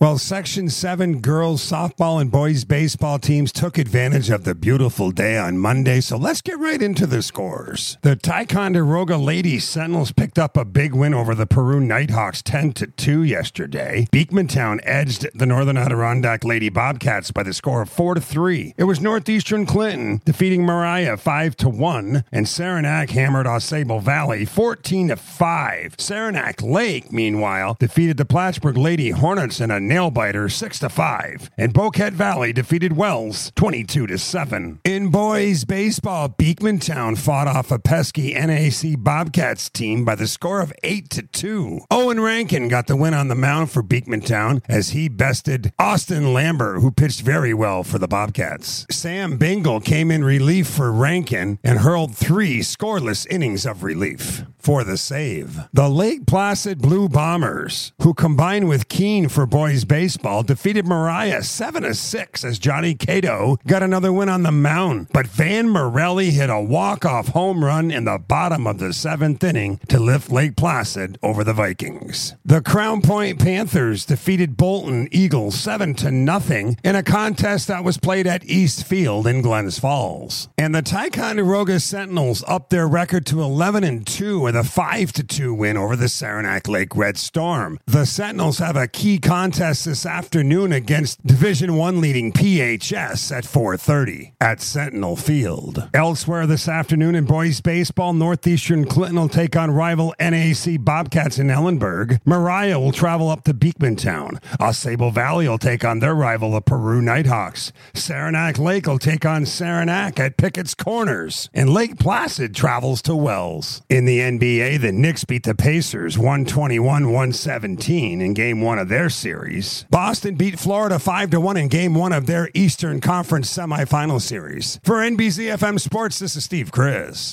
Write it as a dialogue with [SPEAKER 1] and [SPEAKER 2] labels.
[SPEAKER 1] Well, Section 7 girls softball and boys baseball teams took advantage of the beautiful day on Monday, so let's get right into the scores. The Ticonderoga Lady Sentinels picked up a big win over the Peru Nighthawks 10-2 yesterday. Beekmantown edged the Northern Adirondack Lady Bobcats by the score of 4-3. It was Northeastern Clinton defeating Mariah 5-1, and Saranac hammered AuSable Valley 14-5. Saranac Lake, meanwhile, defeated the Plattsburgh Lady Hornets in a nail-biter 6-5, and Boquete Valley defeated Wells 22-7. In boys baseball, Beekmantown fought off a pesky NAC Bobcats team by the score of 8-2. Owen Rankin got the win on the mound for Beekmantown as he bested Austin Lambert, who pitched very well for the Bobcats. Sam Bingle came in relief for Rankin and hurled 3 scoreless innings of relief for the save. The Lake Placid Blue Bombers, who combined with Keene for boys baseball, defeated Mariah 7-6 as Johnny Cato got another win on the mound. But Van Morelli hit a walk-off home run in the bottom of the 7th inning to lift Lake Placid over the Vikings. The Crown Point Panthers defeated Bolton Eagles 7-0 in a contest that was played at East Field in Glens Falls. And the Ticonderoga Sentinels upped their record to 11-2 with a 5-2 win over the Saranac Lake Red Storm. The Sentinels have a key contest this afternoon against Division I leading PHS at 4:30 at Sentinel Field. Elsewhere this afternoon in boys baseball, Northeastern Clinton will take on rival NAC Bobcats in Ellenburg. Mariah will travel up to Beekmantown. AuSable Valley will take on their rival, the Peru Nighthawks. Saranac Lake will take on Saranac at Pickett's Corners. And Lake Placid travels to Wells. In the NBA, the Knicks beat the Pacers 121-117 in Game 1 of their series. Boston beat Florida 5-1 in Game 1 of their Eastern Conference semifinal series. For NBZFM Sports, this is Steve Chris.